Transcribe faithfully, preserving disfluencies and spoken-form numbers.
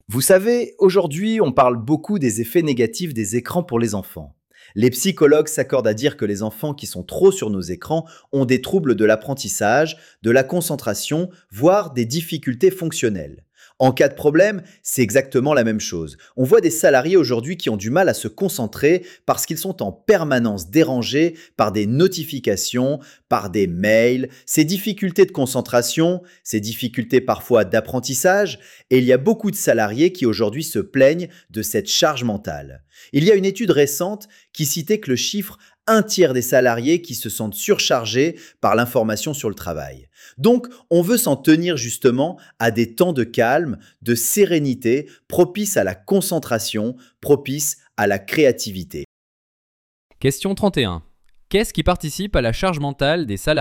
Vous savez, aujourd'hui, on parle beaucoup des effets négatifs des écrans pour les enfants. Les psychologues s'accordent à dire que les enfants qui sont trop sur nos écrans ont des troubles de l'apprentissage, de la concentration, voire des difficultés fonctionnelles. En cas de problème, c'est exactement la même chose. On voit des salariés aujourd'hui qui ont du mal à se concentrer parce qu'ils sont en permanence dérangés par des notifications, par des mails, ces difficultés de concentration, ces difficultés parfois d'apprentissage, et il y a beaucoup de salariés qui aujourd'hui se plaignent de cette charge mentale. Il y a une étude récente qui citait que le chiffre un tiers des salariés qui se sentent surchargés par l'information sur le travail. Donc, on veut s'en tenir justement à des temps de calme, de sérénité, propices à la concentration, propices à la créativité. Question trente et un. Qu'est-ce qui participe à la charge mentale des salariés ?